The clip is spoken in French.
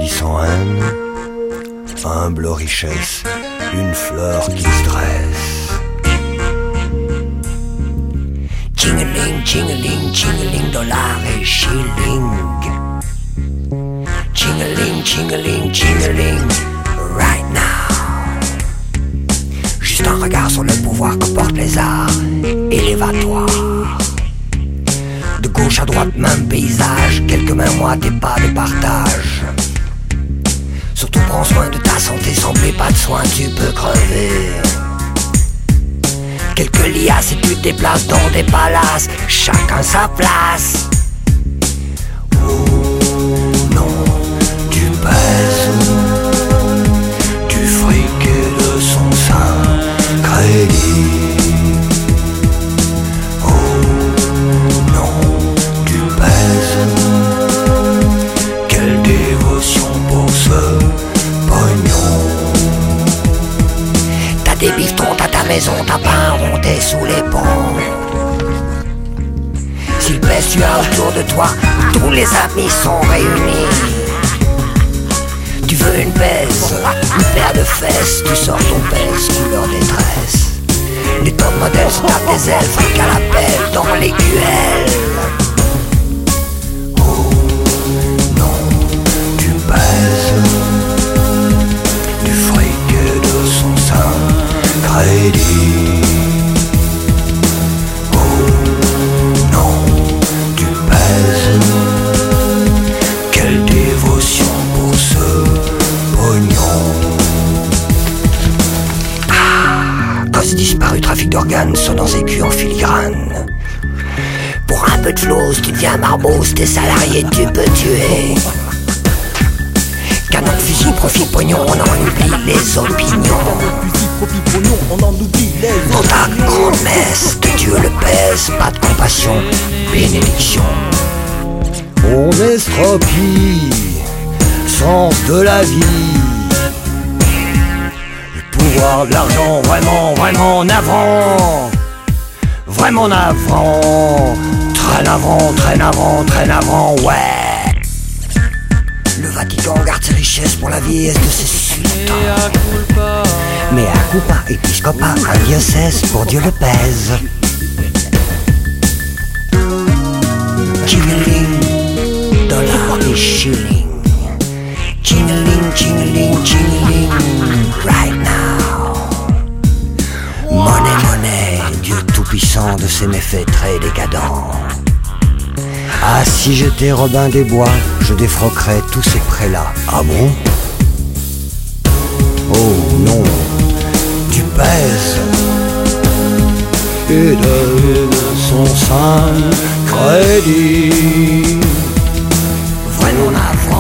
sans haine, humble richesse, une fleur qui se dresse. Tchingeling, tchingeling, tchingeling, dollar et shilling. Tchingeling, tchingeling, tchingeling, right now. Juste un regard sur le pouvoir que portent les arts élévatoires. De gauche à droite, même paysage, quelques mains moites et pas de partage. Surtout prends soin de ta santé, sans plus pas de soin, tu peux crever. Quelques liasses et tu te déplaces dans des palaces, chacun sa place. Oh non, tu pèses du fric et de son sein crédit. Oh non, tu pèses. Quelle dévotion pour ce pognon. T'as des bifetons, t'as ta maison, t'as pas un rond, t'es sous les ponts. S'il pèse, tu as autour de toi, tous les amis sont réunis. Tu veux une baise, une paire de fesses, tu sors ton pèse, couleur détresse. Les top modèles se tapent des ailes, fric à la pelle dans les QL. Oh non, tu pèses du fric et de son sein crédit. Oh non, tu pèses. Quelle dévotion pour ce pognon. Cause disparu, trafic d'organes, sonnant écus en filigrane. Pour un peu de flow, tu deviens marbose, t'es salarié, tu peux tuer. Canon, fusil, profit, pognon, on en oublie les opinions. Dans ta grande messe, que Dieu le pèse, pas de compassion, bénédiction. On estropie, sens de la vie. Le pouvoir de l'argent, vraiment, vraiment en avant. Vraiment en avant. Traîne avant, traîne avant, traîne avant, ouais. Le Vatican garde ses richesses pour la vieillesse de ses sultans. Mais à culpa, épiscopat, un diocèse, pour Dieu le pèse. Tchingeling, dollar et shilling. Tchingeling, tchingeling, tchingeling, right now. Monnaie, monnaie, Dieu tout-puissant de ses méfaits très décadents. Ah, si j'étais Robin des Bois, je défroquerais tous ces prélats. Ah bon? Oh non, tu pèses. Et de son sein crédit. Vraiment en avant.